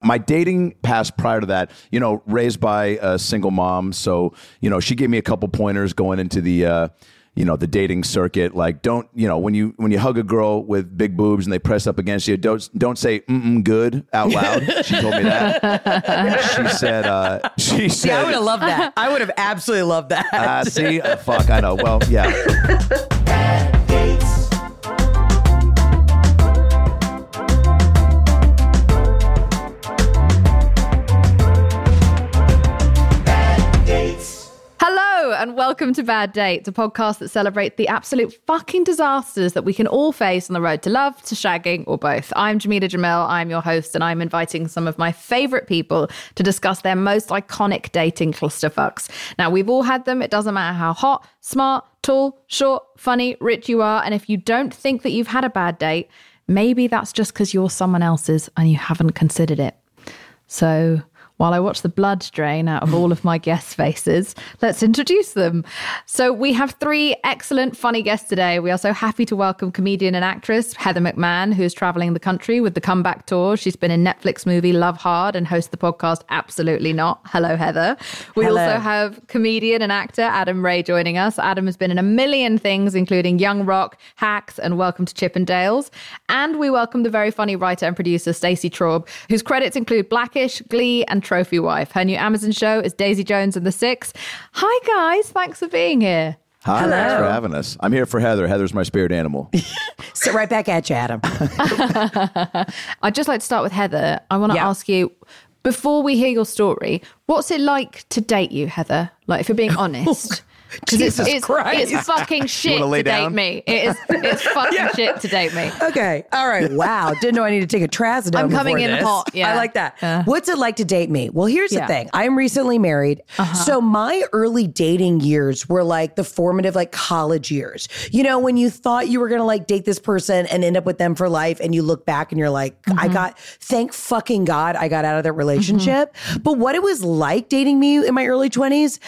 my dating past prior to that, raised by a single mom. So, she gave me a couple pointers going into the dating circuit. Like, don't, when you hug a girl with big boobs and they press up against you, don't say good out loud. She told me that. She said, See, I would have loved that. I would have absolutely loved that. Fuck, I know. Well, yeah. And welcome to Bad Dates, a podcast that celebrates the absolute fucking disasters that we can all face on the road to love, to shagging, or both. I'm Jamila Jamil, I'm your host, and I'm inviting some of my favourite people to discuss their most iconic dating clusterfucks. Now, we've all had them. It doesn't matter how hot, smart, tall, short, funny, rich you are. And if you don't think that you've had a bad date, maybe that's just because you're someone else's and you haven't considered it. So while I watch the blood drain out of all of my guest faces, let's introduce them. So we have three excellent, funny guests today. We are so happy to welcome comedian and actress Heather McMahon, who is traveling the country with the Comeback Tour. She's been in Netflix movie Love Hard and hosts the podcast Absolutely Not. Hello, Heather. We also have comedian and actor Adam Ray joining us. Adam has been in a million things, including Young Rock, Hacks, and Welcome to Chippendales. And we welcome the very funny writer and producer Stacey Traub, whose credits include Blackish, Glee, and Trophy Wife. Her new Amazon show is Daisy Jones and the Six. Hi, guys. Thanks for being here. Hi, thanks for having us. I'm here for Heather. Heather's my spirit animal. Sit right back at you, Adam. I'd just like to start with Heather. I want to ask you, before we hear your story, what's it like to date you, Heather? Like, if you're being honest. Because it's fucking shit to date me. It's fucking shit to date me. Okay. All right. Wow. Didn't know I need to take a trazodone. I'm coming in this. hot. Yeah. I like that. What's it like to date me? Well, here's the thing. I'm recently married. So my early dating years were like the formative, like college years. You know, when you thought you were going to like date this person and end up with them for life, and you look back and you're like, thank fucking God I got out of that relationship. But what it was like dating me in my early 20s,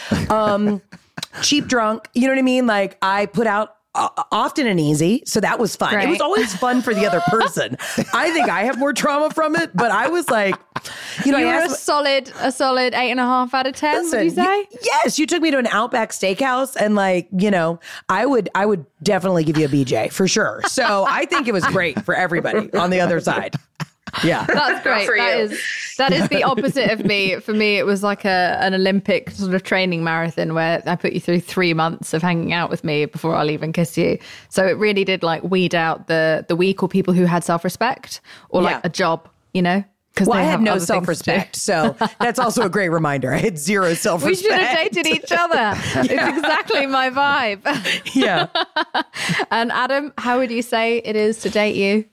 cheap drunk, you know what I mean? Like, I put out often and easy, so that was fun. Right. It was always fun for the other person. I think I have more trauma from it, but I was like, you were a solid 8.5 out of 10. Listen, would you say? Yes, you took me to an Outback Steakhouse, and like, I would definitely give you a BJ for sure. So I think it was great for everybody on the other side. Yeah, that's great. That is the opposite of me. For me, it was like an Olympic sort of training marathon where I put you through 3 months of hanging out with me before I'll even kiss you. So it really did like weed out the weak or people who had self-respect or like a job, Well, I had no self-respect, so that's also a great reminder. I had zero self-respect. We should have dated each other. It's exactly my vibe. Yeah. And Adam, how would you say it is to date you?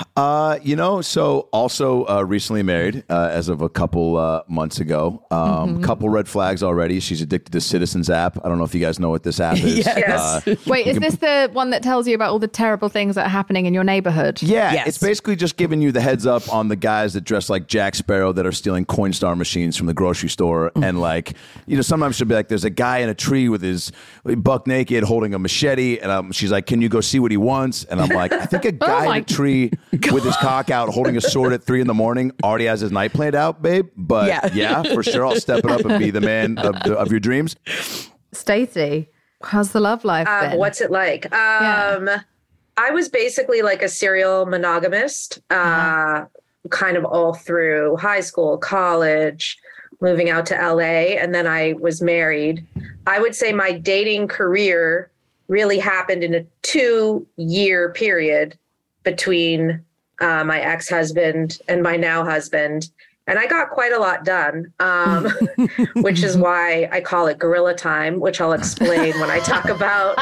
So also recently married as of a couple months ago. Couple red flags already. She's addicted to Citizens app. I don't know if you guys know what this app is. Yes. Wait, is this the one that tells you about all the terrible things that are happening in your neighborhood? Yeah, yes. It's basically just giving you the heads up on the guys that dress like Jack Sparrow that are stealing Coinstar machines from the grocery store. And like, sometimes she'll be like, there's a guy in a tree with his buck naked holding a machete. And she's like, can you go see what he wants? And I'm like, I think a guy in a tree with his cock out holding a sword at 3 a.m. already has his night planned out, babe. But yeah, for sure, I'll step it up and be the man of your dreams. Stacey, how's the love life been? What's it like? I was basically like a serial monogamist, kind of all through high school, college, moving out to LA, and then I was married. I would say my dating career really happened in a 2-year period between my ex-husband and my now husband. And I got quite a lot done, which is why I call it gorilla time, which I'll explain when I talk about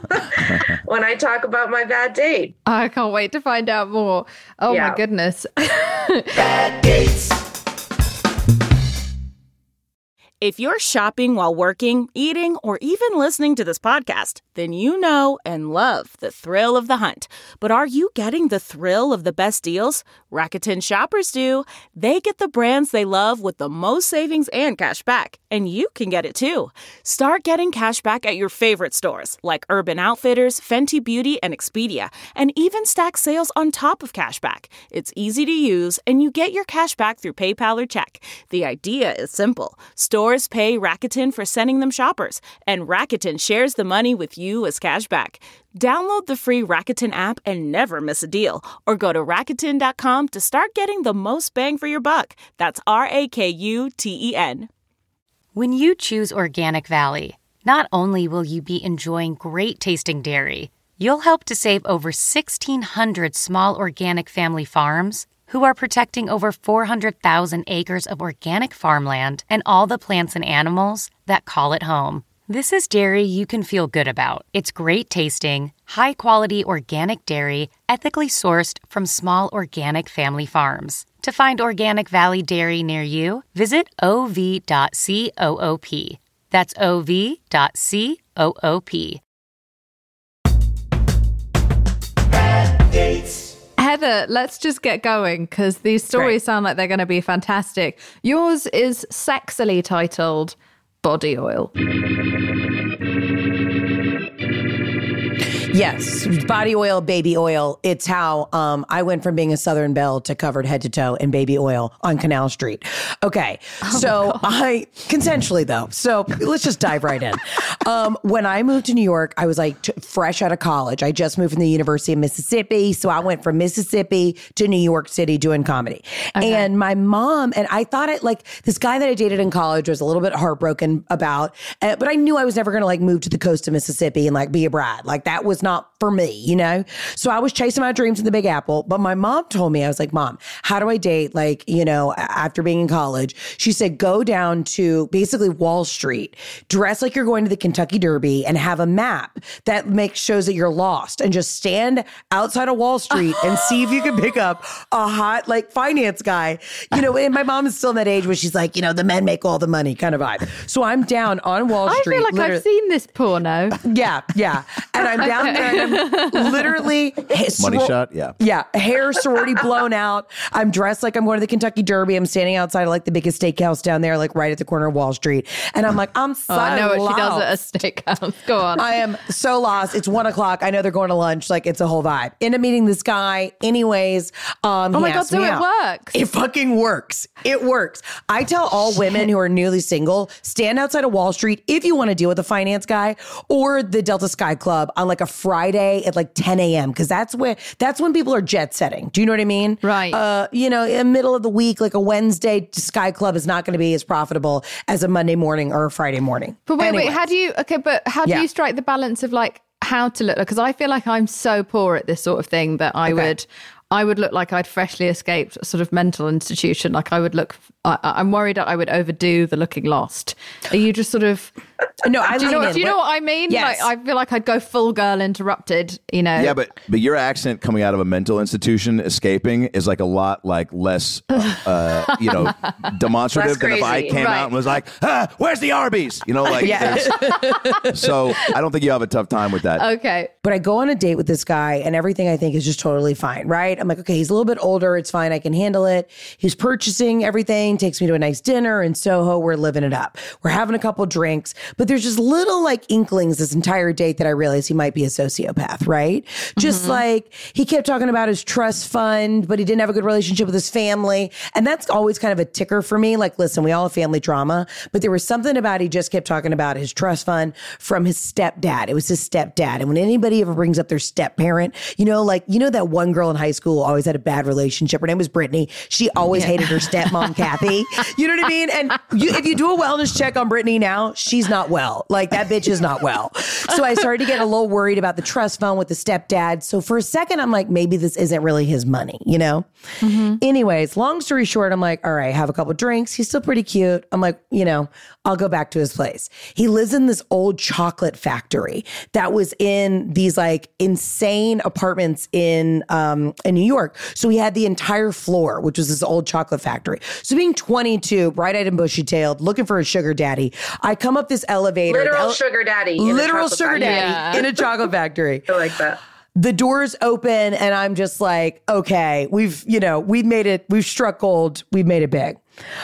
my bad date. I can't wait to find out more. Oh my goodness. Bad dates. If you're shopping while working, eating, or even listening to this podcast, then you know and love the thrill of the hunt. But are you getting the thrill of the best deals? Rakuten shoppers do. They get the brands they love with the most savings and cash back. And you can get it too. Start getting cash back at your favorite stores like Urban Outfitters, Fenty Beauty, and Expedia. And even stack sales on top of cash back. It's easy to use, and you get your cash back through PayPal or check. The idea is simple. Stores pay Rakuten for sending them shoppers, and Rakuten shares the money with you as cash back. Download the free Rakuten app and never miss a deal, or go to Rakuten.com to start getting the most bang for your buck. That's Rakuten. When you choose Organic Valley, not only will you be enjoying great tasting dairy, you'll help to save over 1,600 small organic family farms who are protecting over 400,000 acres of organic farmland and all the plants and animals that call it home. This is dairy you can feel good about. It's great tasting, high-quality organic dairy, ethically sourced from small organic family farms. To find Organic Valley Dairy near you, visit ov.coop. That's ov.coop. Heather, let's just get going because these stories sound like they're going to be fantastic. Yours is sexily titled Body Oil. Yes, body oil, baby oil. It's how I went from being a Southern belle to covered head to toe in baby oil on Canal Street. Okay, so I consensually though. So let's just dive right in. When I moved to New York, I was like fresh out of college. I just moved from the University of Mississippi, so I went from Mississippi to New York City doing comedy. Okay. And my mom and I thought this guy that I dated in college was a little bit heartbroken about, but I knew I was never going to like move to the coast of Mississippi and like be a bride. Like that was not for me, you know? So I was chasing my dreams in the Big Apple. But my mom told me, I was like, Mom, how do I date? Like, you know, after being in college, she said, go down to basically Wall Street, dress like you're going to the Kentucky Derby and have a map that shows that you're lost and just stand outside of Wall Street and see if you can pick up a hot like finance guy, you know, and my mom is still in that age where she's like, you know, the men make all the money kind of vibe. So I'm down on Wall Street. I feel like I've seen this porno. Yeah. And I'm down there and I'm literally money shot. Yeah. Hair sorority blown out. I'm dressed like I'm going to the Kentucky Derby. I'm standing outside of like the biggest steakhouse down there, like right at the corner of Wall Street. And I'm like, I'm so I know what lost. she does at a steakhouse. Go on. I am so lost. It's 1:00. I know they're going to lunch. Like it's a whole vibe. End up meeting this guy. Anyways, oh my God, so it works. It fucking works. It works. I tell all women who are newly single, stand outside of Wall Street if you want to deal with a finance guy or the Delta Sky Club on like a Friday at like 10 a.m. because that's when people are jet setting. Do you know what I mean? Right. You know, in the middle of the week, like a Wednesday Sky Club is not going to be as profitable as a Monday morning or a Friday morning. But wait, how do you strike the balance of like how to look? Because I feel like I'm so poor at this sort of thing that I would look like I'd freshly escaped a sort of mental institution. Like I would look, I'm worried that I would overdo the looking lost. Are you just sort of... No, do you know what I mean? Yes. Like, I feel like I'd go full Girl Interrupted, you know? Yeah, but your accent coming out of a mental institution, escaping, is like a lot like less, you know, demonstrative than if I came out and was like, where's the Arby's? You know, like, so I don't think you have a tough time with that. Okay. But I go on a date with this guy and everything I think is just totally fine, right? I'm like, okay, he's a little bit older. It's fine. I can handle it. He's purchasing everything, takes me to a nice dinner in Soho. We're living it up. We're having a couple drinks, but there's just little like inklings this entire date that I realized he might be a sociopath, right? Just like he kept talking about his trust fund, but he didn't have a good relationship with his family. And that's always kind of a ticker for me. Like, listen, we all have family drama, but there was something about he just kept talking about his trust fund from his stepdad. It was his stepdad. And when anybody ever brings up their step parent, you know, like, you know, that one girl in high school always had a bad relationship. Her name was Brittany. She always hated her stepmom, Kathy. You know what I mean? And if you do a wellness check on Brittany now, she's not well. well. Like, that bitch is not well. So I started to get a little worried about the trust fund with the stepdad. So for a second, I'm like, maybe this isn't really his money, you know? Anyways, long story short, I'm like, all right, have a couple drinks. He's still pretty cute. I'm like, you know, I'll go back to his place. He lives in this old chocolate factory that was in these like insane apartments in New York. So he had the entire floor, which was this old chocolate factory. So being 22, bright-eyed and bushy-tailed, looking for a sugar daddy, I come up this elevator. Literal sugar daddy. Literal sugar daddy in a chocolate factory. I like that. The doors open and I'm just like, okay, we've made it. We've struck gold. We've made it big.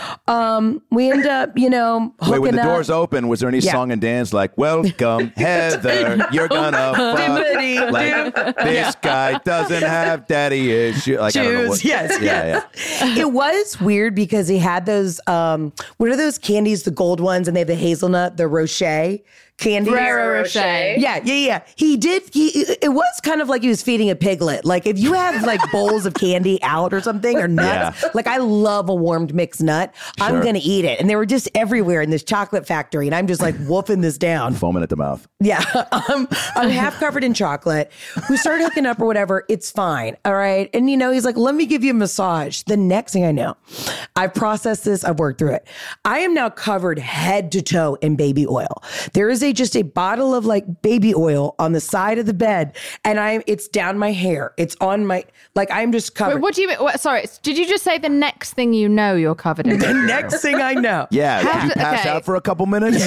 We end up, hooking Wait, when the up. doors open, was there any song and dance like, welcome, Heather, you're gonna fuck. Like, this guy doesn't have daddy issues. Like, I don't know what. Yes. Yeah. It was weird because he had those, what are those candies, the gold ones, and they have the hazelnut, the Rocher candy. Ferrero Rocher. Yeah. He did. It was kind of like he was feeding a piglet. Like, if you have like bowls of candy out or something or nuts, like, I love a warmed mixed nut. I'm going to eat it. And they were just everywhere in this chocolate factory. And I'm just like wolfing this down. Foaming at the mouth. Yeah. I'm half covered in chocolate. We started hooking up or whatever. It's fine. All right. And, he's like, let me give you a massage. The next thing I know, I've processed this. I've worked through it. I am now covered head to toe in baby oil. There is just a bottle of like baby oil on the side of the bed, and it's down my hair. It's on my, like, I'm just covered. Wait, what do you mean? Sorry, did you just say the next thing you know you're covered in? The next thing I know. Yeah, did you pass out for a couple minutes?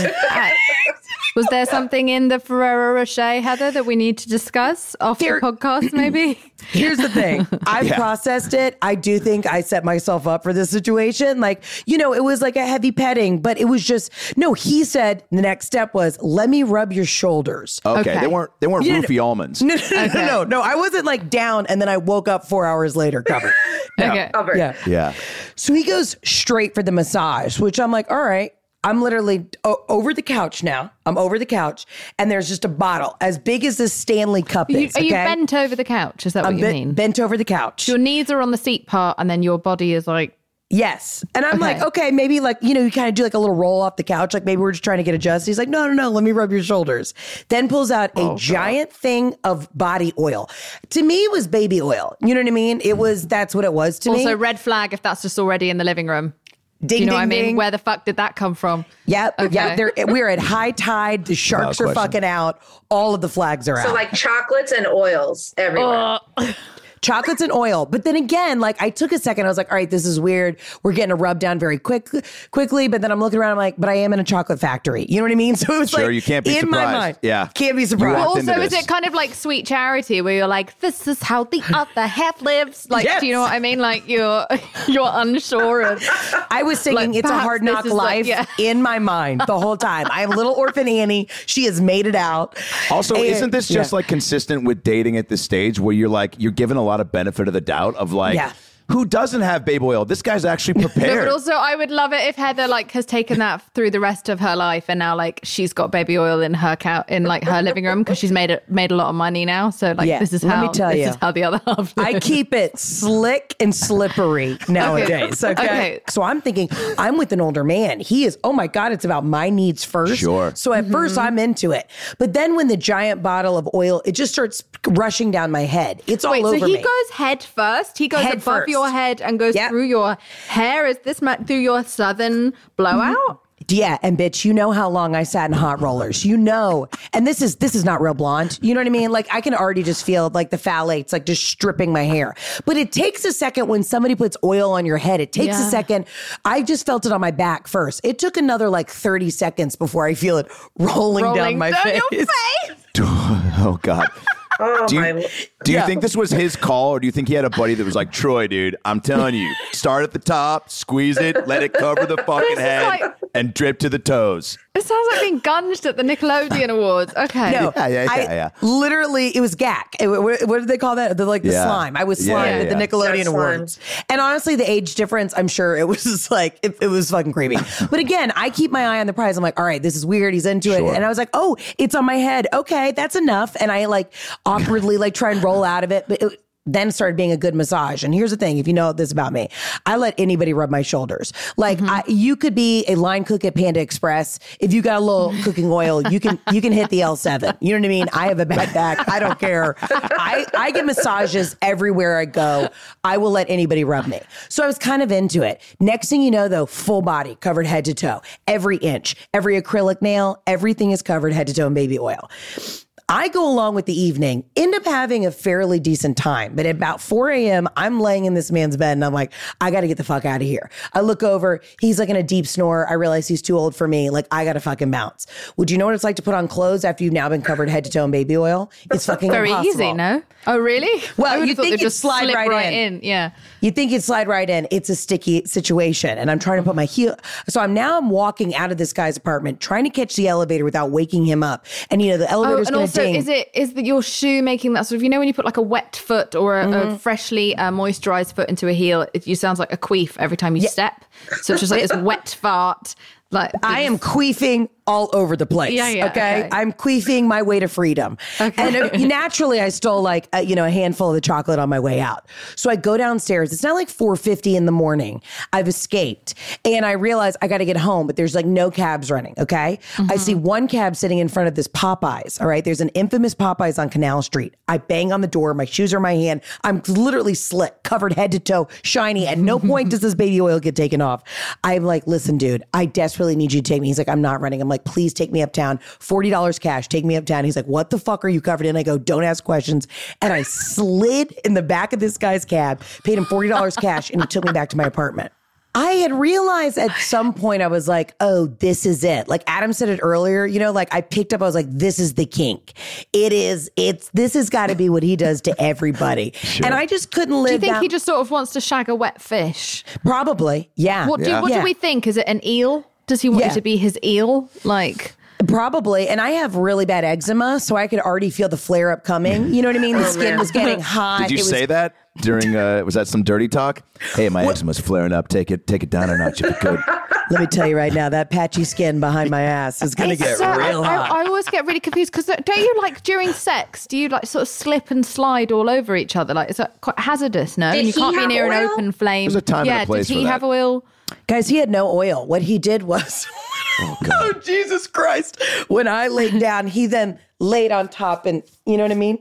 Was there something in the Ferrero Rocher, Heather, that we need to discuss off the podcast, maybe? Here's the thing. I processed it. I do think I set myself up for this situation. Like, it was like a heavy petting, but it was just, no, he said the next step was, let me rub your shoulders. Okay. They weren't roofie almonds. No. I wasn't like down and then I woke up 4 hours later covered. No. Okay. Covered. Yeah. So he goes straight for the massage, which I'm like, all right. I'm literally over the couch now. I'm over the couch, and there's just a bottle as big as this Stanley cup is. Are you bent over the couch? Is that what you mean? Bent over the couch. Your knees are on the seat part, and then your body is like... Yes. And I'm like, okay, maybe like, you kind of do like a little roll off the couch. Like maybe we're just trying to get adjusted. He's like, no, let me rub your shoulders. Then pulls out a giant thing of body oil. To me, it was baby oil. You know what I mean? That's what it was to me. Also, red flag if that's just already in the living room. Ding, Do you know ding, what I mean? ding. Where the fuck did that come from? Yep. Okay. Yeah. We're at high tide. The sharks are fucking out. All of the flags are out. So like chocolates and oils everywhere. Chocolates and oil. But then again, like I took a second. I was like, all right, this is weird. We're getting a rub down very quickly. But then I'm looking around. I'm like, but I am in a chocolate factory. You know what I mean? So it was you can't be in surprised. my mind. Yeah. Can't be surprised. walked Also, into is this. it kind of like Sweet Charity where you're like, this is how the other half lives? Like, Yes. do you know what I mean? Like you're unsure of... I was singing Like, It's a perhaps Hard this Knock is like- Life in my mind the whole time. I am little orphan Annie. She has made it out. Also, And- isn't this just like consistent with dating at this stage where you're given a lot of benefit of the doubt of like, who doesn't have baby oil? This guy's actually No, prepared. but also I would love it if Heather has taken that through the rest of her life and now she's got baby oil in her her living room because she's made a lot of money now. So this is let how me tell you. this is how the other half lives. I keep it slick and slippery nowadays. Okay. So I'm thinking, I'm with an older man. He is, oh my God, it's about my needs first. Sure. So at first I'm into it. But then when the giant bottle of oil, it just starts rushing down my head. It's all over so he me. goes head first. He goes Head above first. your head and goes through your hair. Is this through your southern blowout? Yeah, and bitch, you know how long I sat in hot rollers. And this is not real blonde. You know what I mean? Like I can already just feel like the phthalates just stripping my hair. But it takes a second when somebody puts oil on your head. It takes a second. I just felt it on my back first. It took another 30 seconds before I feel it rolling down my face. Your face. Oh God. Oh, Do my. you think this was his call, or do you think he had a buddy that was like, Troy, dude, I'm telling you, start at the top, squeeze it, let it cover the fucking head, and drip to the toes? It sounds like being gunged at the Nickelodeon Awards. Okay. No, Yeah. Literally, it was GAC. What did they call that? The slime. I was slime at the Nickelodeon Yeah, Awards. And honestly, the age difference, I'm sure it was just it was fucking creepy. But again, I keep my eye on the prize. I'm like, all right, this is weird. He's into it. And I was like, oh, it's on my head. Okay, that's enough. And I awkwardly try and roll out of it. But then started being a good massage. And here's the thing, if you know this about me, I let anybody rub my shoulders. Like you could be a line cook at Panda Express. If you got a little cooking oil, you can hit the L7. You know what I mean? I have a bad back. I don't care. I get massages everywhere I go. I will let anybody rub me. So I was kind of into it. Next thing you know, though, full body, covered head to toe. Every inch, every acrylic nail, everything is covered head to toe in baby oil. I go along with the evening, end up having a fairly decent time. But at about 4 a.m., I'm laying in this man's bed and I'm like, I got to get the fuck out of here. I look over. He's like in a deep snore. I realize he's too old for me. Like, I got to fucking bounce. Would you know what it's like to put on clothes after you've now been covered head to toe in baby oil? It's fucking very impossible. easy, no? Oh, really? Well, you think it'd slide right in. Yeah. You think it'd slide right in. It's a sticky situation. And I'm trying to put my heel. So I'm walking out of this guy's apartment, trying to catch the elevator without waking him up. And, the elevator's going to ding. Is that your shoe making that sort of, when you put like a wet foot or a freshly moisturized foot into a heel, it sounds like a queef every time you step. So it's just like this wet fart. Like I am queefing all over the place. Okay? I'm queefing my way to freedom. Okay. And naturally, I stole like a handful of the chocolate on my way out. So I go downstairs. It's now like 4:50 in the morning. I've escaped, and I realize I got to get home, but there's like no cabs running. Okay, I see one cab sitting in front of this Popeyes. All right, there's an infamous Popeyes on Canal Street. I bang on the door. My shoes are in my hand. I'm literally slick, covered head to toe, shiny. At no point does this baby oil get taken off. I'm like, listen, dude, I desperately need you to take me. He's like, I'm not running. I'm like, please take me uptown. $40 cash. Take me uptown. He's like, what the fuck are you covered in? I go, don't ask questions. And I slid in the back of this guy's cab, paid him $40 cash, and he took me back to my apartment. I had realized at some point, I was like, oh, this is it. Like Adam said it earlier, like I picked up, I was like, this is the kink. This has got to be what he does to everybody. Sure. And I just couldn't live. Do you think he just sort of wants to shag a wet fish? Probably. Yeah. What do we think? Is it an eel? Does he want you to be his eel? Like, probably. And I have really bad eczema, so I could already feel the flare up coming. You know what I mean? The skin was getting hot. Did you say that during, was that some dirty talk? Hey, my eczema's flaring up. Take it down a notch if you could. Let me tell you right now, that patchy skin behind my ass is going to get real hot. I always get really confused because don't you like during sex, do you like sort of slip and slide all over each other? Like, is that quite hazardous, no? Did you can't be near an open flame. There's a time and a place did he have oil? Guys, he had no oil. What he did was, oh, Jesus Christ. When I laid down, he then laid on top and, you know what I mean?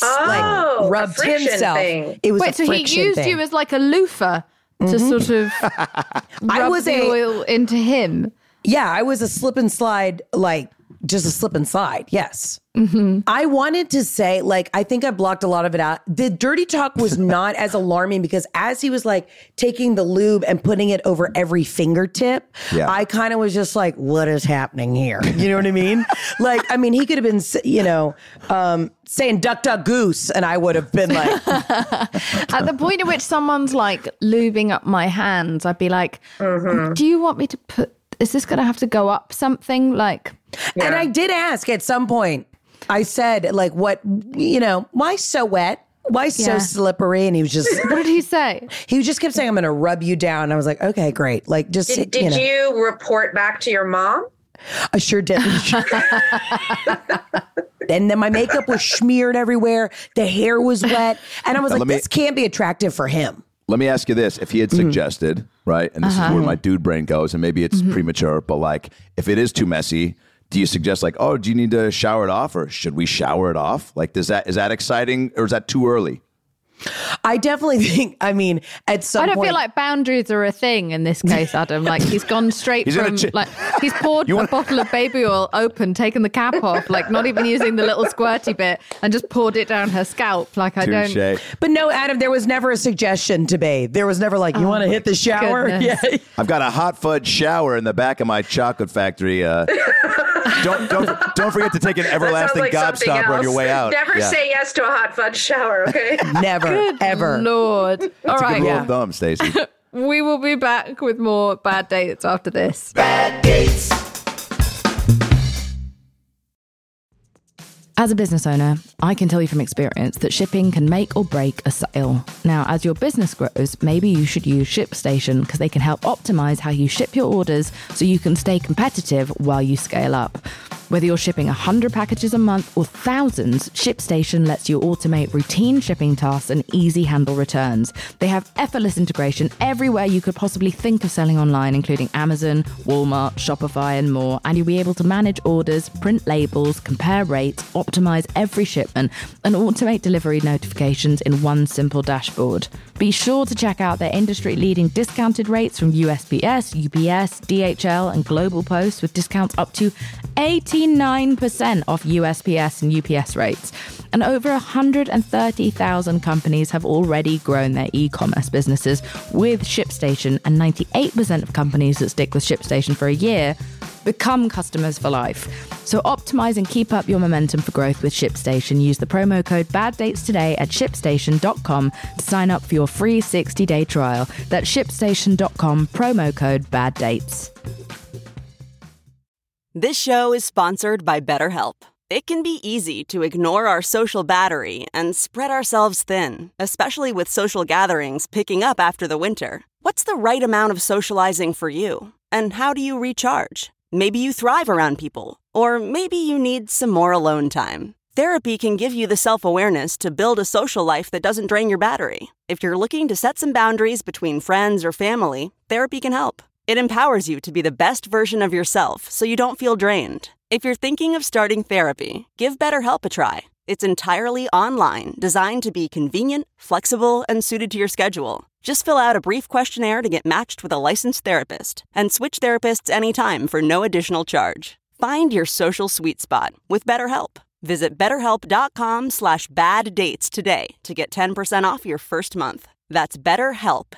Rubbed himself. Thing. It was Wait, so he used you as like a loofah to sort of rub the oil into him? Yeah, I was a slip and slide, like just a slip and slide. Yes. Mm-hmm. I wanted to say, like, I think I blocked a lot of it out. The dirty talk was not as alarming because as he was like taking the lube and putting it over every fingertip, I kind of was just like, what is happening here? You know what I mean? Like, I mean, he could have been, saying duck, duck, goose. And I would have been like. At the point at which someone's like lubing up my hands, I'd be like, do you want me to is this going to have to go up something? Like, and I did ask at some point. I said, like, what, why so wet? Why so slippery? And he was just... What did he say? He just kept saying, I'm going to rub you down. And I was like, okay, great. Like, just... Did you report back to your mom? I sure did. And then my makeup was smeared everywhere. The hair was wet. And I was like, this can't be attractive for him. Let me ask you this. If he had suggested, right, and this is where my dude brain goes, and maybe it's premature, but like, if it is too messy... Do you suggest like, oh, do you need to shower it off or should we shower it off? Like, is that exciting or is that too early? I definitely think, at some point. I don't feel like boundaries are a thing in this case, Adam. Like, he's gone straight he's poured a bottle of baby oil open, taken the cap off, like not even using the little squirty bit and just poured it down her scalp. Like, I don't. But no, Adam, there was never a suggestion to bathe. There was never like, you want to hit the shower? Yeah. I've got a hot fudge shower in the back of my chocolate factory. Don't forget to take an everlasting gobstopper on your way out. Never say yes to a hot fudge shower, okay? Never, ever. Lord. That's all right. A good rule of thumb, Stacey. We will be back with more bad dates after this. Bad dates. As a business owner, I can tell you from experience that shipping can make or break a sale. Now, as your business grows, maybe you should use ShipStation because they can help optimize how you ship your orders so you can stay competitive while you scale up. Whether you're shipping 100 packages a month or thousands, ShipStation lets you automate routine shipping tasks and easy handle returns. They have effortless integration everywhere you could possibly think of selling online, including Amazon, Walmart, Shopify, and more. And you'll be able to manage orders, print labels, compare rates, optimize every shipment, and automate delivery notifications in one simple dashboard. Be sure to check out their industry-leading discounted rates from USPS, UPS, DHL, and Global Post, with discounts up to 89% off USPS and UPS rates. And over 130,000 companies have already grown their e-commerce businesses with ShipStation, and 98% of companies that stick with ShipStation for a year become customers for life. So optimize and keep up your momentum for growth with ShipStation. Use the promo code BADDATES today at ShipStation.com to sign up for your free 60-day trial. That's ShipStation.com, promo code BADDATES. This show is sponsored by BetterHelp. It can be easy to ignore our social battery and spread ourselves thin, especially with social gatherings picking up after the winter. What's the right amount of socializing for you? And how do you recharge? Maybe you thrive around people, or maybe you need some more alone time. Therapy can give you the self-awareness to build a social life that doesn't drain your battery. If you're looking to set some boundaries between friends or family, therapy can help. It empowers you to be the best version of yourself so you don't feel drained. If you're thinking of starting therapy, give BetterHelp a try. It's entirely online, designed to be convenient, flexible, and suited to your schedule. Just fill out a brief questionnaire to get matched with a licensed therapist, and switch therapists anytime for no additional charge. Find your social sweet spot with BetterHelp. Visit BetterHelp.com/baddates today to get 10% off your first month. That's BetterHelp,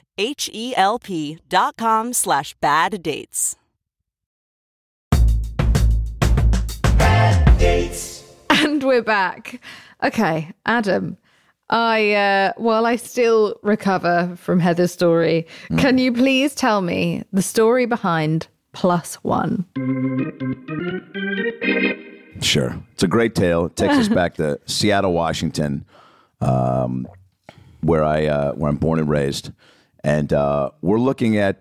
HELP.com/baddates. And we're back. Okay, Adam, while I still recover from Heather's story, can you please tell me the story behind +1? Sure. It's a great tale. It takes us back to Seattle, Washington, where I'm born and raised. And we're looking at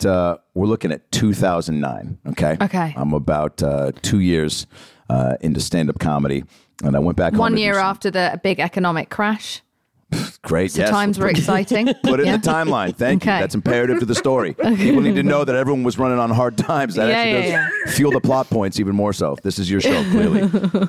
2009. Okay. Okay. I'm about 2 years into stand-up comedy, and I went back 1 year after the big economic crash. Great. So yes. times were exciting. Put it in the timeline. Thank you. That's imperative to the story. People need to know that everyone was running on hard times. That actually does fuel the plot points even more so. This is your show, clearly.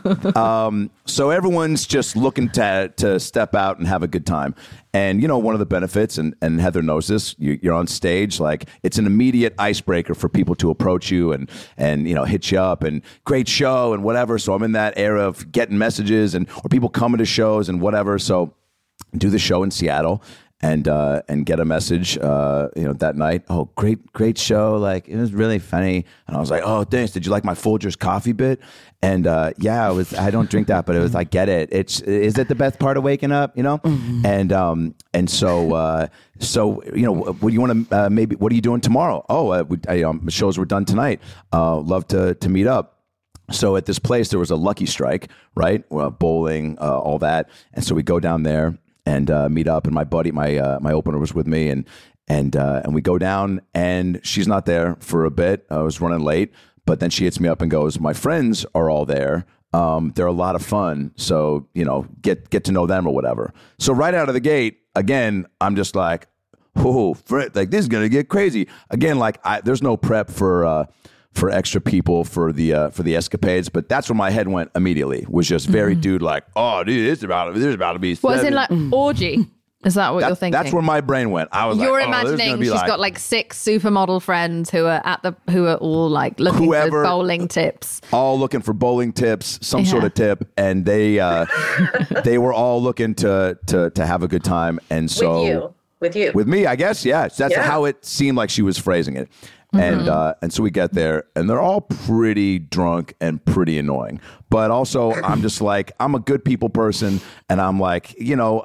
So everyone's just looking to step out and have a good time. And, you know, one of the benefits, and Heather knows this, you're on stage, like, it's an immediate icebreaker for people to approach you and you know, hit you up and great show and whatever. So I'm in that era of getting messages or people coming to shows and whatever. So do the show in Seattle and get a message, that night. Oh, great show. Like, it was really funny. And I was like, oh, thanks. Did you like my Folgers coffee bit? And yeah, I don't drink that, but it was, I get it. Is it the best part of waking up, you know? Mm-hmm. And so, you know, what do you want to, what are you doing tomorrow? Oh, shows were done tonight. Love to meet up. So at this place, there was a Lucky Strike, right? Bowling, all that. And so we go down there and meet up. And my buddy, my opener was with me, and we go down, and she's not there for a bit. I was running late, but then she hits me up and goes, "My friends are all there. They're a lot of fun. So, you know, get to know them or whatever." So right out of the gate, again, I'm just like, "Oh, like this is gonna get crazy." Again, like there's no prep for extra people for the escapades, but that's where my head went immediately. Was just very dude like, oh, dude, this is about to be. Was it like orgy? Is that what you're thinking? That's where my brain went. I was you're like, imagining she's got like 6 supermodel friends who are all like looking for bowling tips, all looking for bowling tips, some sort of tip, and they were all looking to have a good time, and so with me, I guess, yeah, that's how it seemed like she was phrasing it. And so we get there, and they're all pretty drunk and pretty annoying. But also, I'm just like, I'm a good people person, and I'm like, you know,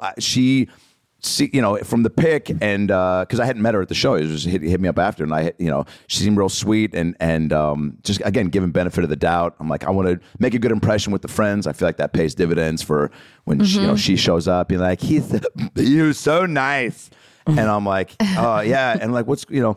from the pic, and because I hadn't met her at the show, it just hit me up after, and she seemed real sweet, and just again, giving benefit of the doubt. I'm like, I want to make a good impression with the friends. I feel like that pays dividends for when she shows up. Being like, he was so nice, and I'm like, oh yeah, and like, what's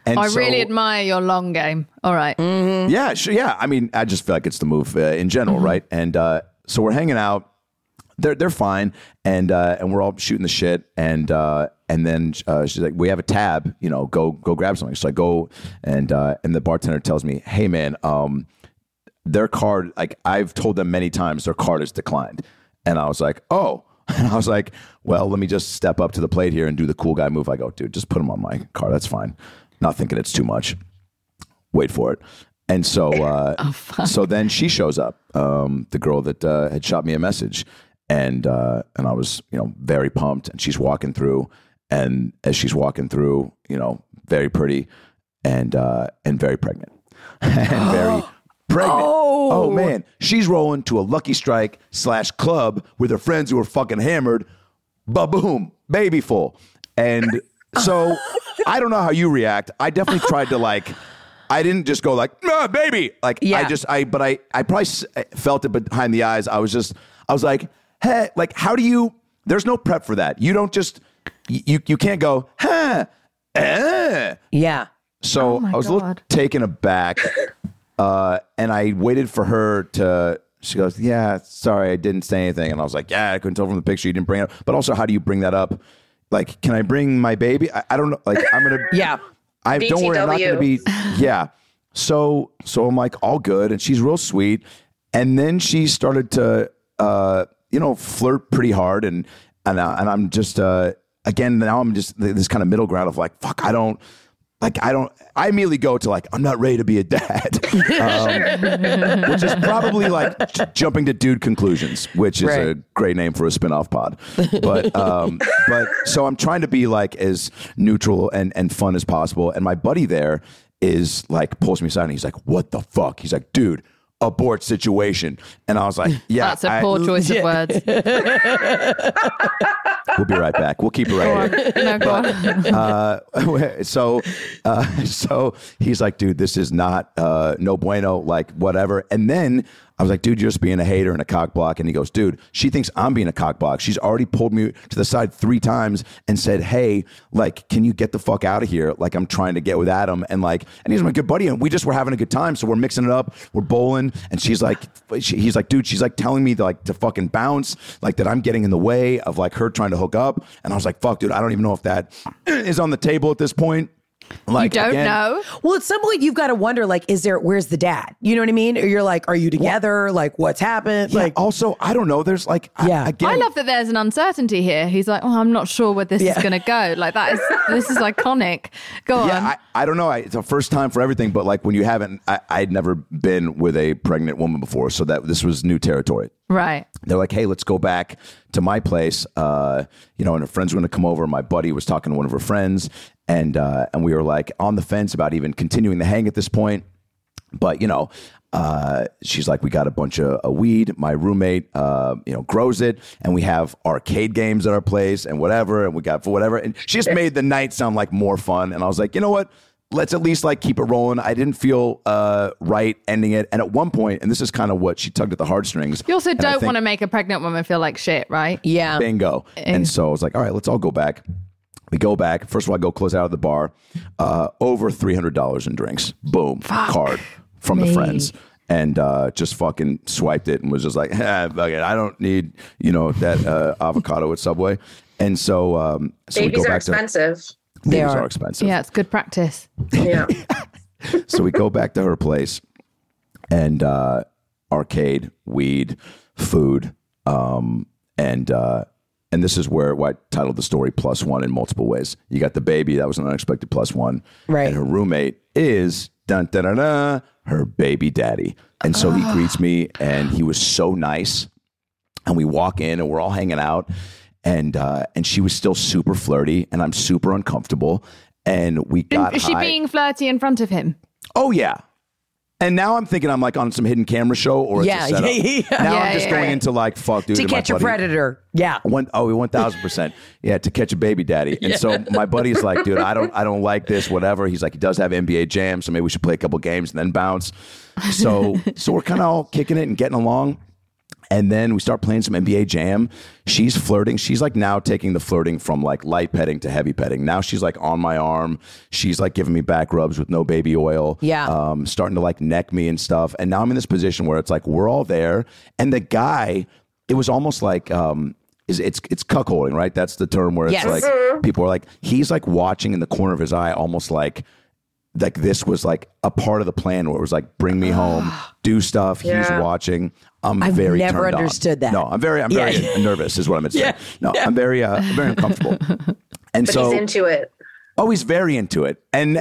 And I really admire your long game. All right. Yeah, sure. Yeah. I mean, I just feel like it's the move in general, right? And so we're hanging out. They're fine, and we're all shooting the shit, and then she's like, "We have a tab, go grab something." So I go, and the bartender tells me, "Hey, man, their card, like I've told them many times, their card is declined." And I was like, "Oh." And I was like, "Well, let me just step up to the plate here and do the cool guy move." I go, "Dude, just put them on my card. That's fine." Not thinking it's too much. Wait for it. And so so then she shows up, the girl that had shot me a message. And I was, very pumped. And she's walking through. And as she's walking through, very pretty and very pregnant. And very pregnant. Oh, man. She's rolling to a Lucky Strike / club with her friends who are fucking hammered. Ba-boom. Baby full. And so I don't know how you react. I definitely tried to I didn't just go baby. I probably felt it behind the eyes. I was like, hey, how do you, there's no prep for that. You don't just, you can't go, huh, Yeah. So I was a little taken aback. And I waited for her to, she goes, yeah, sorry, I didn't say anything. And I was like, yeah, I couldn't tell from the picture you didn't bring it up. But also, how do you bring that up? Can I bring my baby? I don't know. I'm going to. Yeah. Don't worry, I'm not going to be. Yeah. So I'm like, all good. And she's real sweet. And then she started to, flirt pretty hard. And I'm just, again, now I'm just this kind of middle ground of fuck, I immediately go to I'm not ready to be a dad, which is probably jumping to dude conclusions, which is a great name for a spinoff pod. But so I'm trying to be as neutral and fun as possible. And my buddy there is pulls me aside and he's like, what the fuck? He's like, dude, abort situation. And I was like, yeah. That's a poor choice of words. We'll be right back. We'll keep it right here. No, go on. So he's like, dude, this is not no bueno, whatever. And then I was like, dude, you're just being a hater and a cock block. And he goes, dude, she thinks I'm being a cock block. She's already pulled me to the side 3 times and said, hey, can you get the fuck out of here? I'm trying to get with Adam. And he's my good buddy. And we just were having a good time. So we're mixing it up. We're bowling. And he's like, dude, she's telling me to fucking bounce, that I'm getting in the way of her trying to hook up. And I was like, fuck, dude, I don't even know if that is on the table at this point. You don't know? Well, at some point you've got to wonder, where's the dad? You know what I mean? Or you're are you together? What's happened? Yeah, also, I don't know. There's again. I love that there's an uncertainty here. He's like, oh, I'm not sure where this is going to go. This is iconic. Go on. I don't know. It's a first time for everything, but when you haven't, I'd never been with a pregnant woman before. So this was new territory. Right. They're like, hey, let's go back to my place. And her friends were going to come over. My buddy was talking to one of her friends. And we were on the fence about even continuing the hang at this point. But, she's like, we got a bunch of weed. My roommate, grows it. And we have arcade games at our place and whatever. And we got for whatever. And she just made the night sound more fun. And I was like, you know what? Let's at least keep it rolling. I didn't feel right ending it. And at one point, and this is kind of what she tugged at the heartstrings. You also don't want to make a pregnant woman feel like shit, right? Yeah. Bingo. And so I was like, all right, let's all go back. We go back. First of all, I go close out of the bar. Over $300 in drinks. Boom. Card from the friends. And just fucking swiped it and was just like, fuck it. I don't need, that avocado at Subway. And so, babies we go back are expensive. Babies are expensive. Yeah, it's good practice. Yeah. So we go back to her place and arcade, weed, food, and this is where I titled the story +1 in multiple ways. You got the baby, that was an unexpected +1. Right. And her roommate is her baby daddy. And so he greets me and he was so nice. And we walk in and we're all hanging out. And she was still super flirty and I'm super uncomfortable. And we got Is she being flirty in front of him? Oh, yeah. And now I'm thinking I'm on some hidden camera show or it's a setup. Now I'm just going into fuck, dude. To catch a predator. Yeah. 1,000%. Yeah, to catch a baby daddy. And so my buddy's like, dude, I don't like this, whatever. He's like, he does have NBA Jam, so maybe we should play a couple games and then bounce. So we're kind of all kicking it and getting along. And then we start playing some NBA Jam. She's flirting. She's like now taking the flirting from like light petting to heavy petting. Now she's like on my arm. She's like giving me back rubs with no baby oil. Yeah. Starting to like neck me and stuff. And now I'm in this position where it's like we're all there. And the guy, it was almost like it's cuckolding, right? That's the term where it's like people are like, he's like watching in the corner of his eye, almost like this was like a part of the plan where it was like, bring me home, do stuff. He's watching. I've very never turned understood on. that. No, I'm very nervous is what I'm saying. No, I'm very uncomfortable. And But so he's into it. Oh, he's very into it. And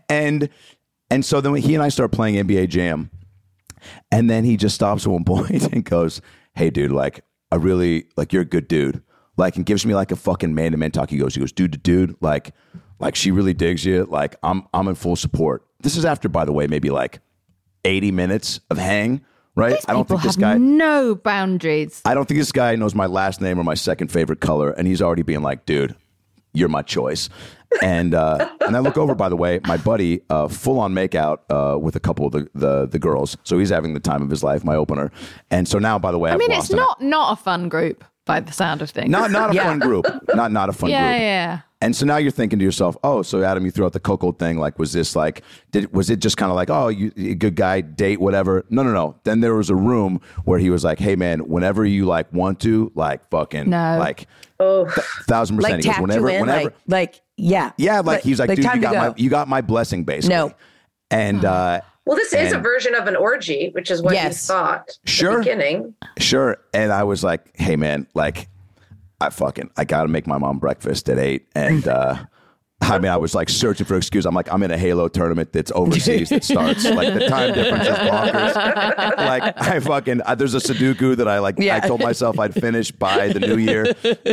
so then he and I start playing NBA Jam. And then he just stops at one point and goes, hey, dude, like, I really, like, you're a good dude. Like, and gives me like a fucking man-to-man talk. He goes, dude to dude, like she really digs you. Like, I'm in full support. This is after, by the way, maybe like 80 minutes of hang. Right? These people have no boundaries. I don't think this guy knows my last name or my second favorite color, and he's already being like, dude, you're my choice. And I look over, by the way, my buddy, full on makeout with a couple of the girls. So he's having the time of his life, my opener. And so now, by the way, it's not a fun group by the sound of things. Not a fun group. Not a fun group. Yeah. And so now you're thinking to yourself, oh, so Adam, you threw out the cuckold thing. Like, was this like, was it just kind of like, oh, you a good guy, date, whatever? No. Then there was a room where he was like, hey, man, whenever you like want to, like fucking, like 1,000%. Like he goes, whenever, yeah. Yeah, like he's like, dude, you got my blessing, basically. No. And well, this is a version of an orgy, which is what you thought at the beginning. Sure. And I was like, hey, man, like, I got to make my mom breakfast at 8. And I mean, I was like searching for an excuse. I'm like, I'm in a Halo tournament that's overseas that starts. Like, the time difference is bonkers. Like, there's a Sudoku that I told myself I'd finish by the new year.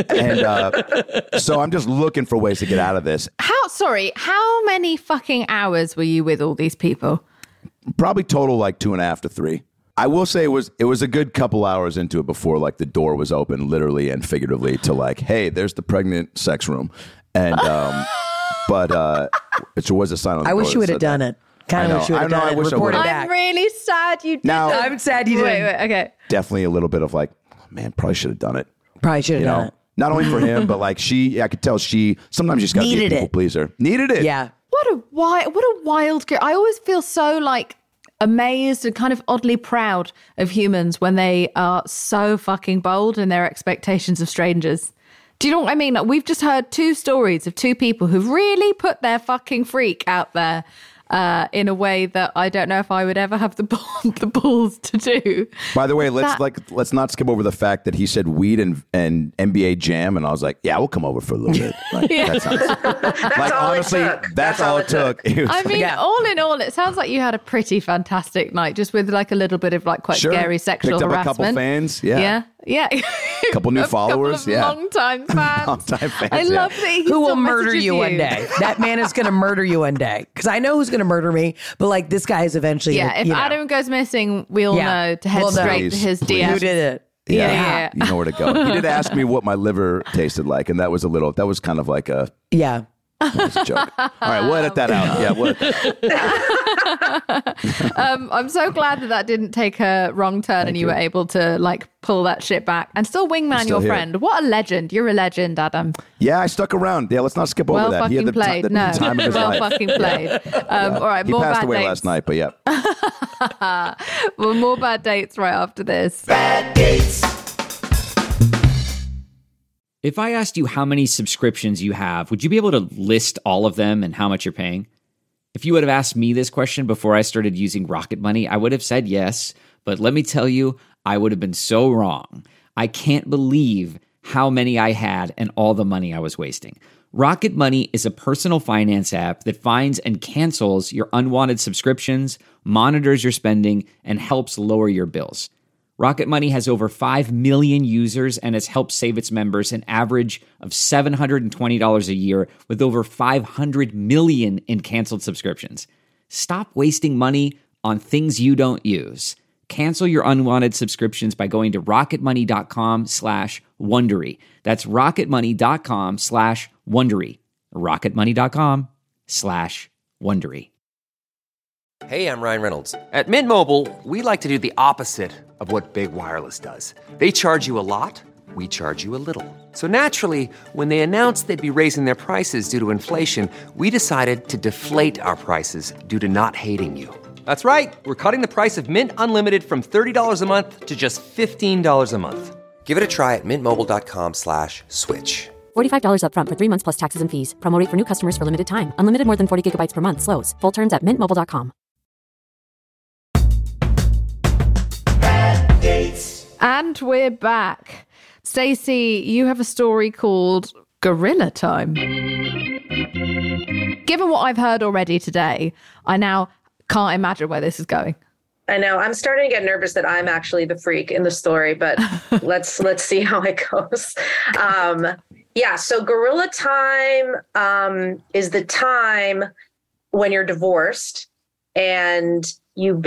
And so I'm just looking for ways to get out of this. How many fucking hours were you with all these people? Probably total like 2.5 to 3. I will say it was a good couple hours into it before like the door was open, literally and figuratively, to like, hey, there's the pregnant sex room. And but it was a sign on the door. I wish you would have done it. Kind of wish you would have done it. Reported back. I'm really sad you didn't. Now, I'm sad you didn't. Wait, okay. Definitely a little bit of like, man, probably should have done it. Probably should have done it. Not only for him, but like I could tell sometimes she's got to be a people pleaser. Needed it. Yeah. What a wild girl. I always feel so like amazed and kind of oddly proud of humans when they are so fucking bold in their expectations of strangers. Do you know what I mean? Like, we've just heard 2 stories of 2 people who've really put their fucking freak out there in a way that I don't know if I would ever have the balls to do. By the way, let's not skip over the fact that he said weed and NBA Jam, and I was like, yeah, we'll come over for a little bit. Like, that sounds, like honestly, that's all it took. I mean, all in all, it sounds like you had a pretty fantastic night, just with like a little bit of like quite scary sexual harassment. Picked up a couple fans, yeah. A couple new followers, couple of long-time fans. I love that. Who will murder you one day? That man is going to murder you one day. Because I know who's going to murder me, but like this guy is eventually. Yeah, if Adam goes missing, we'll know to head straight to his DM. Who did it? Yeah. You know where to go. He did ask me what my liver tasted like, and that was kind of like a. Yeah. That was a joke. All right, we'll edit that out. Yeah, we'll edit that out. I'm so glad that didn't take a wrong turn and you were able to like pull that shit back and still wingman your friend. What a legend. You're a legend, Adam. Yeah, I stuck around. Yeah, let's not skip over that. Fucking played. Time of his life. Fucking played. All right, more bad dates. He passed away last night, but yeah. Well, more bad dates right after this. Bad dates. If I asked you how many subscriptions you have, would you be able to list all of them and how much you're paying? If you would have asked me this question before I started using Rocket Money, I would have said yes, but let me tell you, I would have been so wrong. I can't believe how many I had and all the money I was wasting. Rocket Money is a personal finance app that finds and cancels your unwanted subscriptions, monitors your spending, and helps lower your bills. Rocket Money has over 5 million users and has helped save its members an average of $720 a year with over 500 million in canceled subscriptions. Stop wasting money on things you don't use. Cancel your unwanted subscriptions by going to rocketmoney.com/Wondery. That's rocketmoney.com/Wondery. rocketmoney.com/Wondery. Hey, I'm Ryan Reynolds. At Mint Mobile, we like to do the opposite of what Big Wireless does. They charge you a lot, we charge you a little. So naturally, when they announced they'd be raising their prices due to inflation, we decided to deflate our prices due to not hating you. That's right. We're cutting the price of Mint Unlimited from $30 a month to just $15 a month. Give it a try at mintmobile.com/switch. $45 up front for 3 months plus taxes and fees. Promo rate for new customers for limited time. Unlimited more than 40 gigabytes per month. Slows full terms at mintmobile.com. And we're back. Stacey, you have a story called Gorilla Time. Given what I've heard already today, I now can't imagine where this is going. I know. I'm starting to get nervous that I'm actually the freak in the story, but let's see how it goes. So Gorilla Time is the time when you're divorced and you're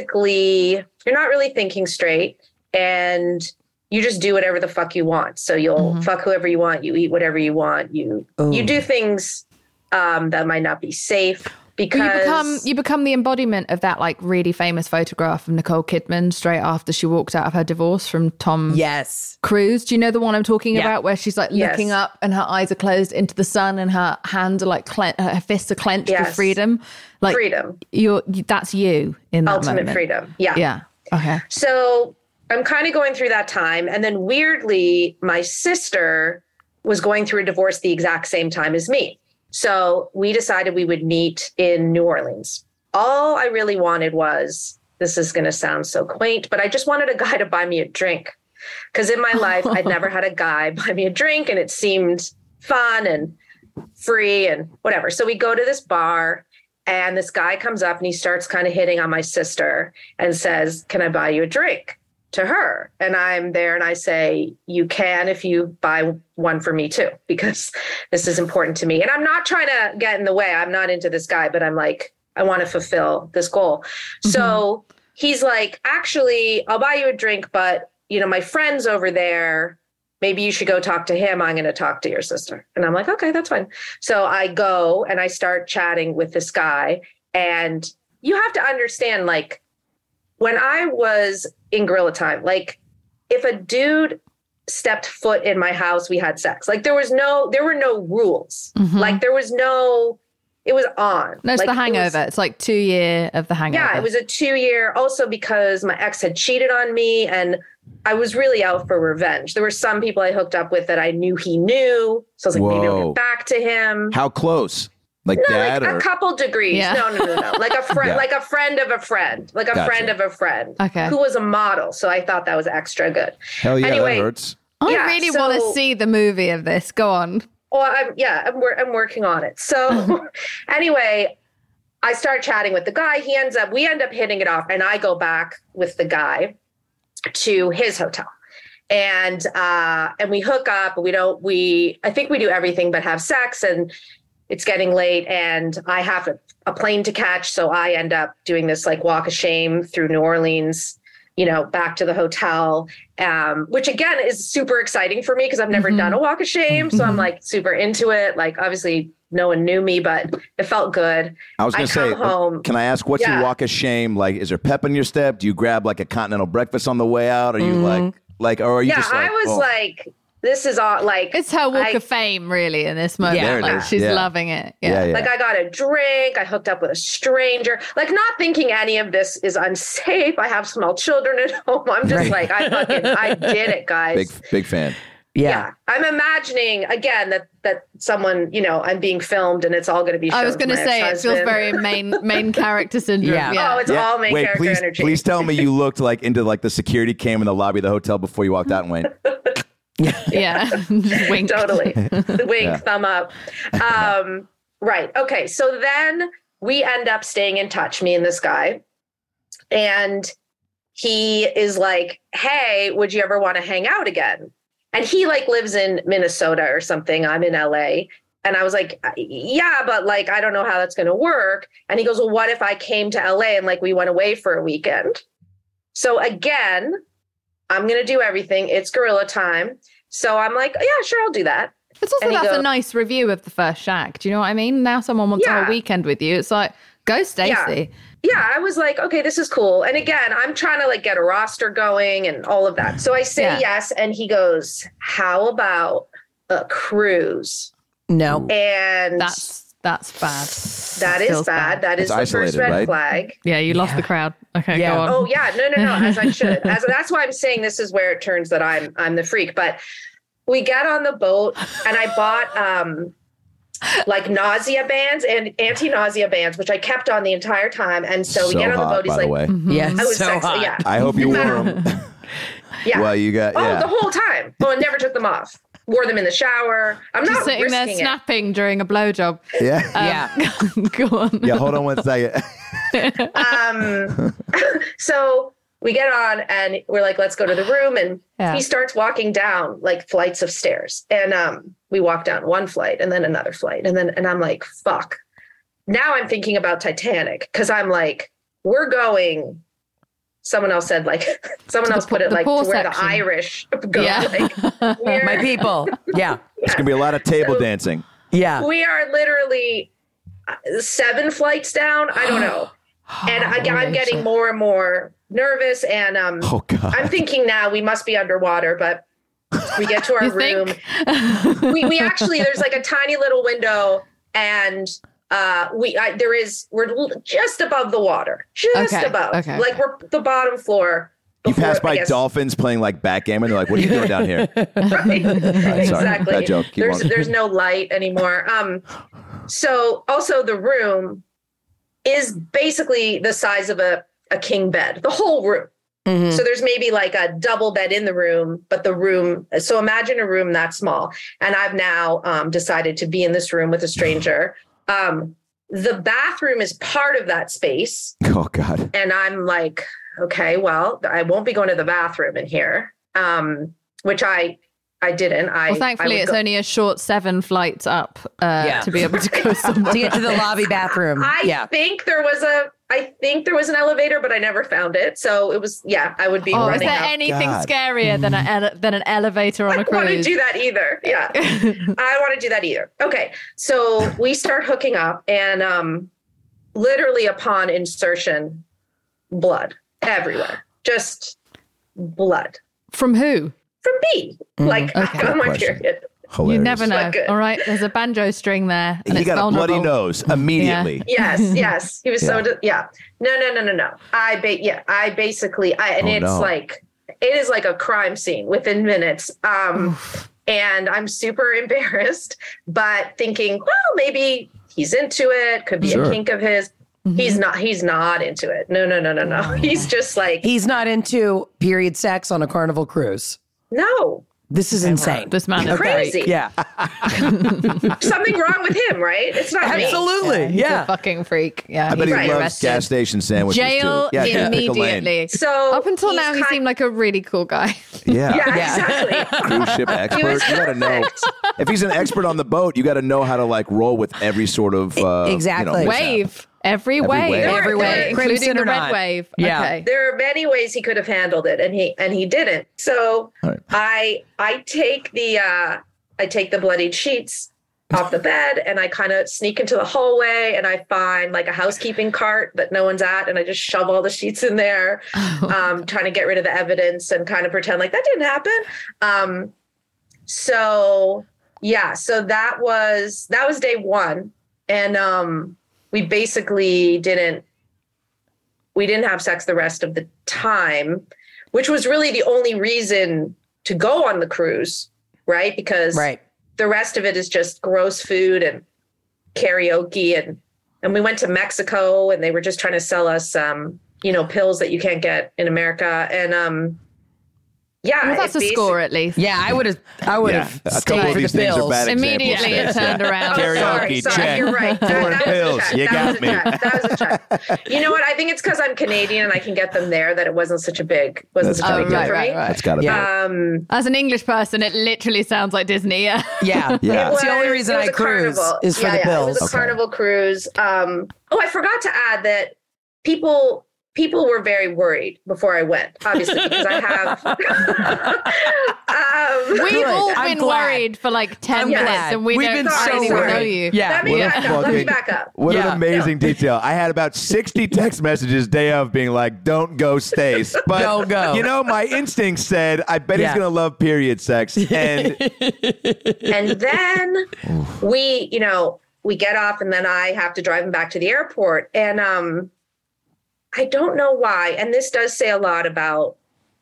not really thinking straight and you just do whatever the fuck you want. So you'll fuck whoever you want, you eat whatever you want, you do things that might not be safe. Because you become the embodiment of that like really famous photograph of Nicole Kidman straight after she walked out of her divorce from Tom Cruise. Do you know the one I'm talking about, where she's like looking up and her eyes are closed into the sun and her hands are like her fists are clenched for freedom? Like freedom. That's you in that ultimate moment. Freedom. Yeah. Yeah. Okay. So I'm kind of going through that time, and then weirdly, my sister was going through a divorce the exact same time as me. So we decided we would meet in New Orleans. All I really wanted was, this is going to sound so quaint, but I just wanted a guy to buy me a drink. Because in my life, I'd never had a guy buy me a drink, and it seemed fun and free and whatever. So we go to this bar, and this guy comes up and he starts kind of hitting on my sister and says, "Can I buy you a drink?" to her. And I'm there and I say, "You can if you buy one for me too, because this is important to me." And I'm not trying to get in the way. I'm not into this guy, but I'm like, I want to fulfill this goal. Mm-hmm. So he's like, "Actually, I'll buy you a drink, but my friend's over there. Maybe you should go talk to him. I'm going to talk to your sister." And I'm like, "Okay, that's fine." So I go and I start chatting with this guy. And you have to understand, like, when I was in Gorilla Time, like, if a dude stepped foot in my house, we had sex. Like, there were no rules. Mm-hmm. Like, it was on. No, it's like, The Hangover. It's like 2 year of The Hangover. Yeah, it was a 2 year. Also because my ex had cheated on me and I was really out for revenge. There were some people I hooked up with that I knew he knew. So I was like, maybe I'll get back to him. How close? Like that? Like a couple degrees. Yeah. No. Like a friend, like a friend of a friend, like a friend of a friend who was a model. So I thought that was extra good. Hell yeah, anyway, that hurts. I really want to see the movie of this. Go on. Well, I'm working on it. So anyway, I start chatting with the guy. We end up hitting it off, and I go back with the guy to his hotel. And we hook up. I think we do everything but have sex, and it's getting late and I have a plane to catch. So I end up doing this like walk of shame through New Orleans, back to the hotel, which again is super exciting for me because I've never done a walk of shame. So I'm like super into it. Like, obviously no one knew me, but it felt good. I was going to say, home. Can I ask, what's your walk of shame? Like, is there pep in your step? Do you grab like a continental breakfast on the way out? Are you like, or are you just like, I was like, this is all like, it's her walk of fame really in this moment. Yeah, like she's loving it. Yeah. Like, I got a drink. I hooked up with a stranger, like not thinking any of this is unsafe. I have small children at home. I'm just like, I did it, guys. Big fan. Yeah. I'm imagining again that someone, I'm being filmed and it's all going to be shown. I was going to say it feels very main character syndrome. Yeah. Oh, it's all main character energy. Please tell me you looked like into like the security cam in the lobby of the hotel before you walked out and went. Yeah. Just wink. Totally. Wink, thumb up. Right. Okay. So then we end up staying in touch, me and this guy. And he is like, "Hey, would you ever want to hang out again?" And he like lives in Minnesota or something. I'm in LA. And I was like, "Yeah, but like, I don't know how that's going to work." And he goes, "Well, what if I came to LA and like we went away for a weekend?" So again, I'm going to do everything. It's Gorilla Time. So I'm like, "Yeah, sure, I'll do that." It's also that's a nice review of the first shack. Do you know what I mean? Now someone wants a whole weekend with you. It's like, go Stacey. yeah, I was like, okay, this is cool. And again, I'm trying to like get a roster going and all of that. So I say yes. And he goes, how about a cruise? No. And That's bad. That is bad. That is the first red flag. Yeah, you lost the crowd. Okay, go on. Oh yeah, no, as I should. That's why I'm saying this is where it turns that I'm the freak. But we get on the boat and I bought like nausea bands and anti-nausea bands, which I kept on the entire time. And so we get on the boat. He's like, yes, I was so sexy. hot. Yeah. I hope you wore them. Yeah. Well, you got the whole time. Oh, I never took them off. Wore them in the shower. I'm Just not sitting there risking snapping during a blowjob. Yeah. Go on. Yeah, hold on one second. So we get on and we're like, let's go to the room. And he starts walking down like flights of stairs. And we walk down one flight and then another flight. And I'm like, fuck. Now I'm thinking about Titanic because I'm like, we're going. Someone else said like, someone else put it like to where the Irish go. Yeah. Like, My people. Yeah. There's going to be a lot of table dancing. Yeah. We are literally 7 flights down. I don't know. And I'm getting more and more nervous. And oh God. I'm thinking now we must be underwater, but we get to our room. We actually, there's like a tiny little window and we're just above the water, above, like we're the bottom floor. You pass by dolphins playing like backgammon. They're like, what are you doing down here? Right. Exactly. Bad joke. There's no light anymore. So also the room is basically the size of a king bed, the whole room. Mm-hmm. So there's maybe like a double bed in the room, but so imagine a room that small. And I've now decided to be in this room with a stranger. The bathroom is part of that space. Oh God. And I'm like, okay, well, I won't be going to the bathroom in here. Which I didn't. Well, thankfully it's only a short 7 flights up to be able to go somewhere. To get to the lobby bathroom. I think there was an elevator, but I never found it. So it was, I would be running. Is there anything scarier than an elevator on a cruise? I don't want to do that either. Yeah. I don't want to do that either. Okay. So we start hooking up and literally upon insertion, blood everywhere. Just blood. From who? From me. Like on my period. Hilarious. You never know. All right. There's a banjo string there. And he got vulnerable. a bloody nose immediately. Yeah. Yes. He was so, No. It is like a crime scene within minutes. And I'm super embarrassed, but thinking, well, maybe he's into it. Could be a kink of his. Mm-hmm. He's not into it. No. He's just like. He's not into period sex on a Carnival cruise. No. This is insane. This man is crazy. Yeah. Something wrong with him, right? It's not me. Absolutely. He's a fucking freak. Yeah. I bet he loves arrested. gas station sandwiches Jail too. Yeah, immediately. So up until now, he seemed like a really cool guy. Yeah. Exactly. Cruise ship expert. You got to know. If he's an expert on the boat, you got to know how to like roll with every sort of exactly wave. Every wave, including the red wave. Yeah, okay. There are many ways he could have handled it, and he didn't. So I take the bloodied sheets off the bed, and I kind of sneak into the hallway, and I find like a housekeeping cart that no one's at, and I just shove all the sheets in there, trying to get rid of the evidence and kind of pretend like that didn't happen. So that was day one, and we basically didn't have sex the rest of the time, which was really the only reason to go on the cruise, right? Because the rest of it is just gross food and karaoke. And we went to Mexico and they were just trying to sell us, pills that you can't get in America. And, well, that's a score at least. Yeah, I would have stayed for the pills. Immediately it turned around. Karaoke, check. You're right. Foreign pills, you got me. That was a check. You know what? I think it's because I'm Canadian and I can get them there that it wasn't such a big deal for me. That's got to be. As an English person, it literally sounds like Disney. Yeah. It's the only reason I cruise is for the pills. It was a Carnival cruise. I forgot to add that people were very worried before I went, obviously, because I have We've all I'm been glad. worried for like 10 minutes glad. and we've been don't so even know worried. you. Yeah. Let me back up. Let me back up. What Yeah. an amazing detail. I had about 60 text messages day of being like, don't go, Stace. But, Don't go. you know, my instinct said, I bet he's Yeah. going to love period sex. And And then we get off, and then I have to drive him back to the airport. And I don't know why. And this does say a lot about,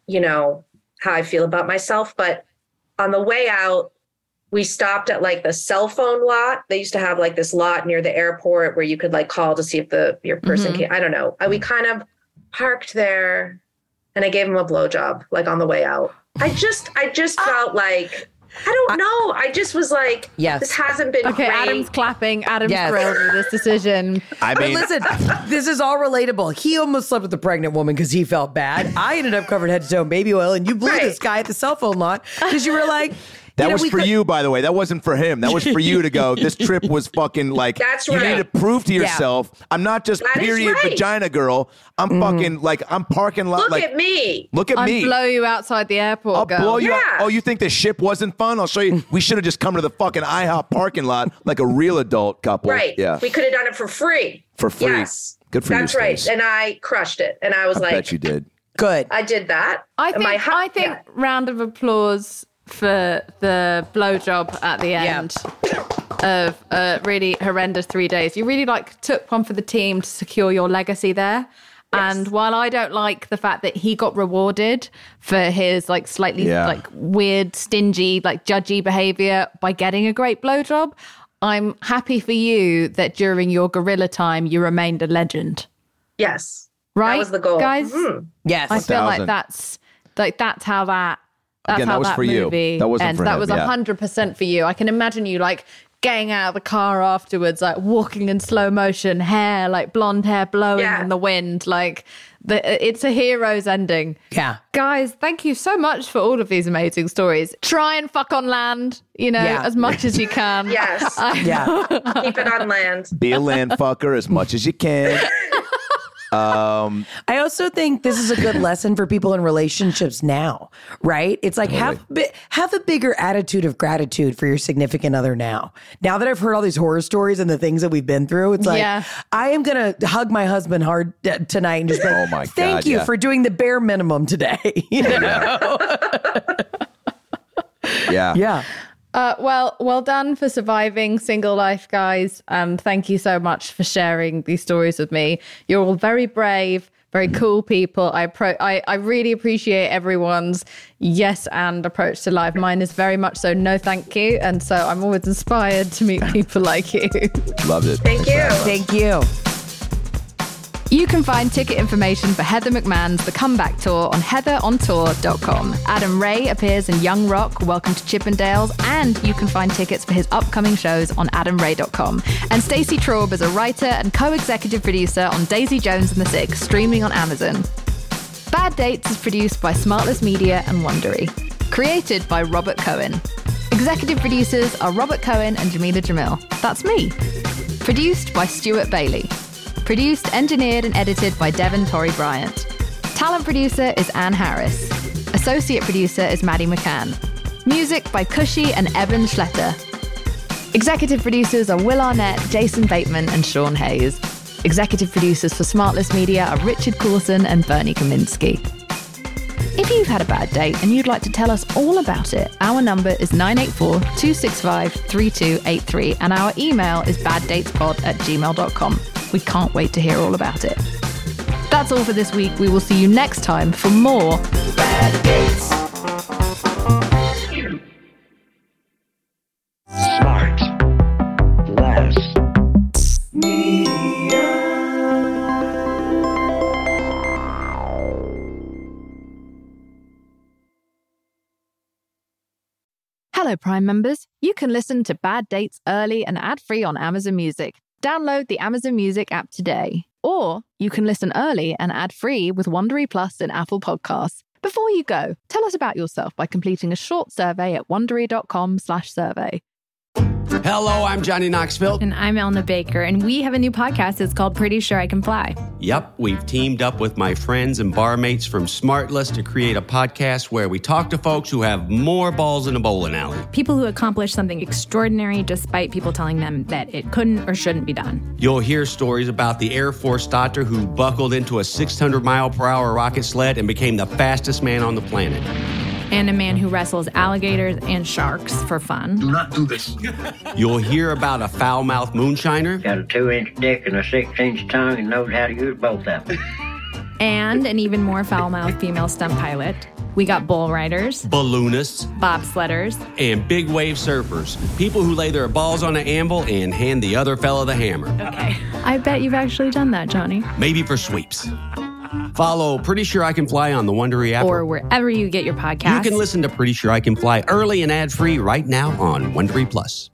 how I feel about myself. But on the way out, we stopped at like the cell phone lot. They used to have like this lot near the airport where you could like call to see if your person came. I don't know. We kind of parked there, and I gave him a blowjob like on the way out. I just felt like, I don't know. I just was like, this hasn't been Okay, great. Adam's clapping. Adam's Yes. thrilled with this decision. I But mean, listen, this is all relatable. He almost slept with the pregnant woman because he felt bad. I ended up covered head to toe in baby oil, and you blew Right. this guy at the cell phone lot because you were like, that was for you, by the way. That wasn't for him. That was for you to go. This trip was fucking like, That's you right. need to prove to yourself, I'm not just That is period right. vagina girl. I'm fucking like, I'm parking lot. Look like, at me. Look at I'll me. blow you outside the airport, I'll girl. blow you out. Yeah. Oh, you think the ship wasn't fun? I'll show you. We should have just come to the fucking IHOP parking lot like a real adult couple. Right. Yeah. We could have done it for free. For free. Yes. Good for you, That's right. Stace. And I crushed it. And I was I like, bet you did. good. I did that. I And think round of applause for the blowjob at the end of a really horrendous 3 days. You really took one for the team to secure your legacy there. Yes. And while I don't like the fact that he got rewarded for his slightly weird, stingy, judgy behavior by getting a great blowjob, I'm happy for you that during your gorilla time you remained a legend. Yes. Right? That was the goal. Guys? Mhm. Yes. I feel 1,000. that's how that Again, that was that for you. movie That wasn't ends. for That him, was yeah. 100% for you. I can imagine you getting out of the car afterwards, walking in slow motion, hair blonde hair blowing Yeah. in the wind. It's a hero's ending. Yeah. Guys, thank you so much for all of these amazing stories. Try and fuck on land, Yeah. as much as you can. Yes. Yeah. Keep it on land. Be a land fucker as much as you can. I also think this is a good lesson for people in relationships now, right? It's like have a bigger attitude of gratitude for your significant other now. Now that I've heard all these horror stories and the things that we've been through, it's like, Yeah. I am going to hug my husband hard tonight and just be like, Oh my thank God, you yeah. for doing the bare minimum today. You know? Yeah. Yeah. Well done for surviving single life, guys. And thank you so much for sharing these stories with me. You're all very brave, very cool people. I really appreciate everyone's yes and approach to life. Mine is very much so no thank you. And so I'm always inspired to meet people like you. Loved it. Thank you. Thank you. You can find ticket information for Heather McMahon's The Comeback Tour on heatherontour.com. Adam Ray appears in Young Rock, Welcome to Chippendales, and you can find tickets for his upcoming shows on adamray.com. And Stacey Traub is a writer and co-executive producer on Daisy Jones and the Six, streaming on Amazon. Bad Dates is produced by Smartless Media and Wondery. Created by Robert Cohen. Executive producers are Robert Cohen and Jamila Jamil. That's me. Produced by Stuart Bailey. Produced, engineered, and edited by Devon Torrey Bryant. Talent producer is Anne Harris. Associate producer is Maddie McCann. Music by Cushy and Evan Schletter. Executive producers are Will Arnett, Jason Bateman, and Sean Hayes. Executive producers for Smartless Media are Richard Coulson and Bernie Kaminsky. If you've had a bad date and you'd like to tell us all about it, our number is 984-265-3283 and our email is baddatespod@gmail.com. We can't wait to hear all about it. That's all for this week. We will see you next time for more Bad Dates. Smart. Less. Hello, Prime members. You can listen to Bad Dates early and ad-free on Amazon Music. Download the Amazon Music app today. Or you can listen early and ad-free with Wondery Plus and Apple Podcasts. Before you go, tell us about yourself by completing a short survey at wondery.com/survey. Hello, I'm Johnny Knoxville. And I'm Elna Baker, and we have a new podcast. It's called Pretty Sure I Can Fly. Yep, we've teamed up with my friends and barmates from Smartless to create a podcast where we talk to folks who have more balls in a bowling alley. People who accomplish something extraordinary despite people telling them that it couldn't or shouldn't be done. You'll hear stories about the Air Force doctor who buckled into a 600-mile-per-hour rocket sled and became the fastest man on the planet. And a man who wrestles alligators and sharks for fun. Do not do this. You'll hear about a foul-mouthed moonshiner. Got a 2-inch dick and a 6-inch tongue and knows how to use both of them. And an even more foul-mouthed female stunt pilot. We got bull riders, balloonists, bobsledders, and big wave surfers. People who lay their balls on an anvil and hand the other fella the hammer. Okay. I bet you've actually done that, Johnny. Maybe for sweeps. Follow Pretty Sure I Can Fly on the Wondery app. Or wherever you get your podcasts. You can listen to Pretty Sure I Can Fly early and ad-free right now on Wondery Plus.